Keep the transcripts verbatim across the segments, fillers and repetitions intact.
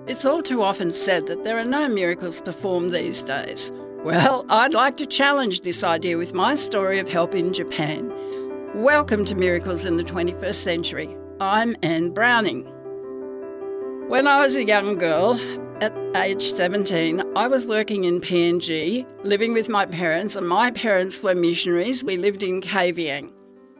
It's all too often said that there are no miracles performed these days. Well, I'd like to challenge this idea with my story of help in Japan. Welcome to Miracles in the twenty-first Century. I'm Anne Browning. When I was a young girl, at age seventeen, I was working in P N G, living with my parents, and my parents were missionaries. We lived in Kavieng.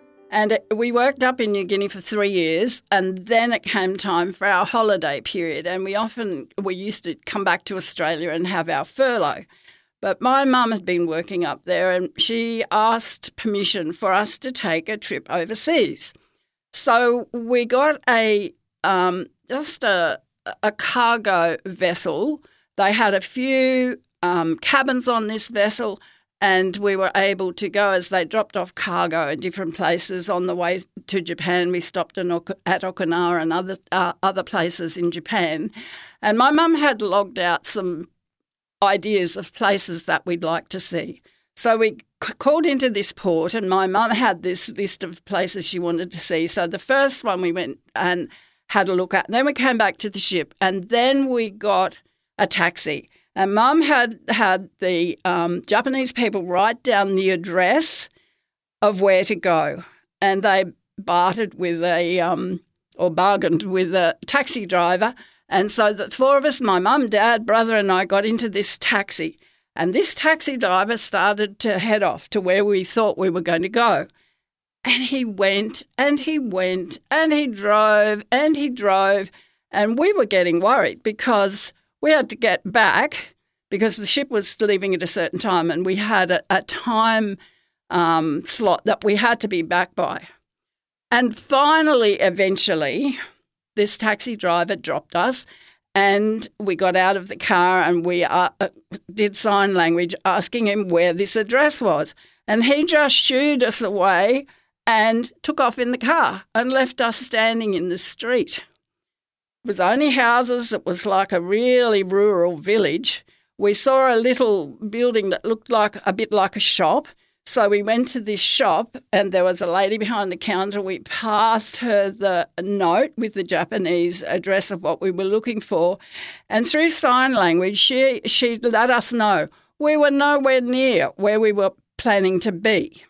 And we worked up in New Guinea for three years, and then it came time for our holiday period. And we often, we used to come back to Australia and have our furlough. But my mum had been working up there, and she asked permission for us to take a trip overseas. So we got a um, just a, a cargo vessel. They had a few um, cabins on this vessel, and we were able to go as they dropped off cargo in different places. On the way to Japan, we stopped in Ok- at Okinawa and other uh, other places in Japan. And my mum had logged out some ideas of places that we'd like to see. So we c- called into this port, and my mum had this list of places she wanted to see. So the first one we went and had a look at. And then we came back to the ship, and then we got a taxi. And Mum had had the um, Japanese people write down the address of where to go, and they bartered with a um, or bargained with a taxi driver. And so the four of us, my mum, dad, brother, and I, got into this taxi. And this taxi driver started to head off to where we thought we were going to go. And he went and he went and he drove and he drove, and we were getting worried because we had to get back because the ship was leaving at a certain time, and we had a, a time um, slot that we had to be back by. And finally, eventually, this taxi driver dropped us, and we got out of the car and we uh, did sign language asking him where this address was. And he just shooed us away and took off in the car and left us standing in the street. It was only houses. It was like a really rural village. We saw a little building that looked like a bit like a shop. So we went to this shop, and there was a lady behind the counter. We passed her the note with the Japanese address of what we were looking for. And through sign language, she, she let us know we were nowhere near where we were planning to be.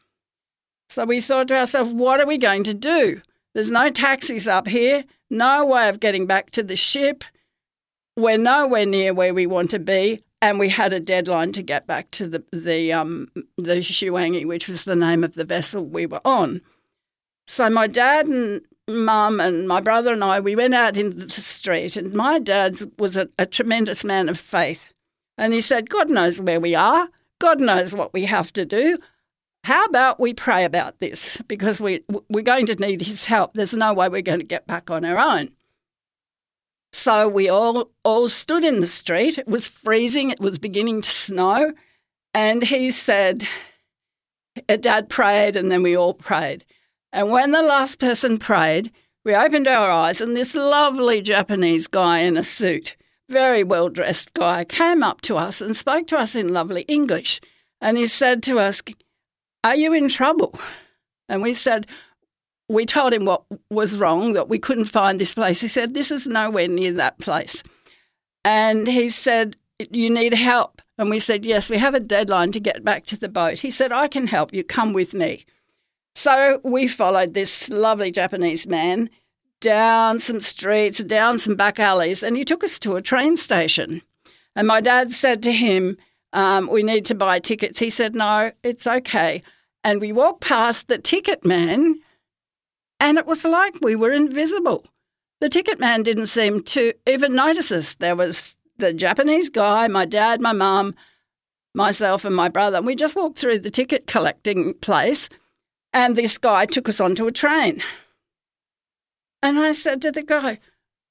So we thought to ourselves, what are we going to do? There's no taxis up here. No way of getting back to the ship. We're nowhere near where we want to be, and we had a deadline to get back to the the um the Shuangi, which was the name of the vessel we were on. So my dad and mum and my brother and I, we went out into the street, and my dad was a, a tremendous man of faith, and he said, God knows where we are. God knows what we have to do. How about we pray about this, because we, we're going to need his help. There's no way we're going to get back on our own. So we all, all stood in the street. It was freezing. It was beginning to snow. And he said, Dad prayed, and then we all prayed. And when the last person prayed, we opened our eyes, and this lovely Japanese guy in a suit, very well-dressed guy, came up to us and spoke to us in lovely English. And he said to us, are you in trouble? And we said, we told him what was wrong, that we couldn't find this place. He said, this is nowhere near that place. And he said, you need help. And we said, yes, we have a deadline to get back to the boat. He said, I can help you. Come with me. So we followed this lovely Japanese man down some streets, down some back alleys, and he took us to a train station. And my dad said to him, Um, we need to buy tickets. He said, no, it's okay. And we walked past the ticket man, and it was like we were invisible. The ticket man didn't seem to even notice us. There was the Japanese guy, my dad, my mum, myself and my brother. And we just walked through the ticket collecting place, and this guy took us onto a train. And I said to the guy,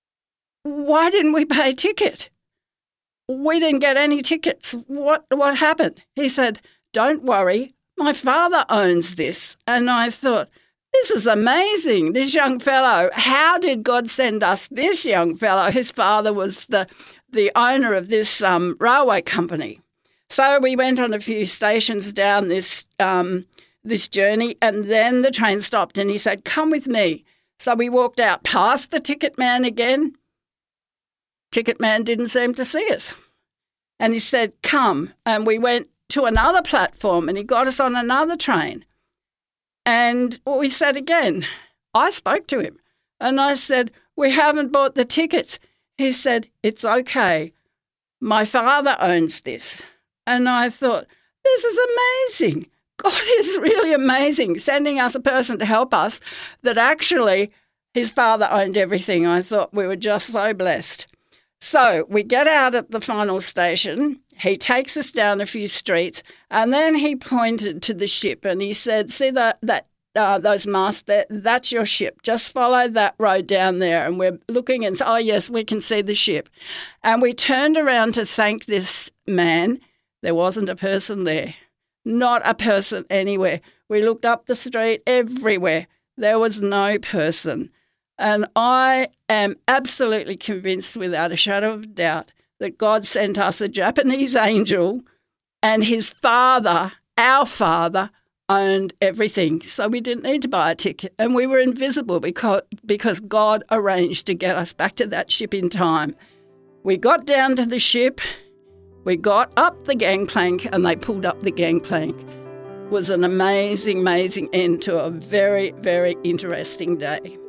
why didn't we pay a ticket? We didn't get any tickets. What what happened? He said, don't worry, my father owns this. And I thought, this is amazing, this young fellow. How did God send us this young fellow? His father was the, the owner of this um, railway company. So we went on a few stations down this um, this journey, and then the train stopped, and he said, come with me. So we walked out past the ticket man again, ticket man didn't seem to see us. And he said, come. And we went to another platform and he got us on another train. And we said again, I spoke to him and I said, we haven't bought the tickets. He said, it's okay. My father owns this. And I thought, this is amazing. God is really amazing, sending us a person to help us that actually his father owned everything. I thought we were just so blessed. So we get out at the final station. He takes us down a few streets and then he pointed to the ship and he said, see that, that uh, those masts, that, that's your ship. Just follow that road down there. And we're looking and say, oh, yes, we can see the ship. And we turned around to thank this man. There wasn't a person there. Not a person anywhere. We looked up the street everywhere. There was no person. And I am absolutely convinced without a shadow of doubt that God sent us a Japanese angel and his father, our father, owned everything. So we didn't need to buy a ticket and we were invisible because, because God arranged to get us back to that ship in time. We got down to the ship. We got up the gangplank and they pulled up the gangplank. It was an amazing, amazing end to a very, very interesting day.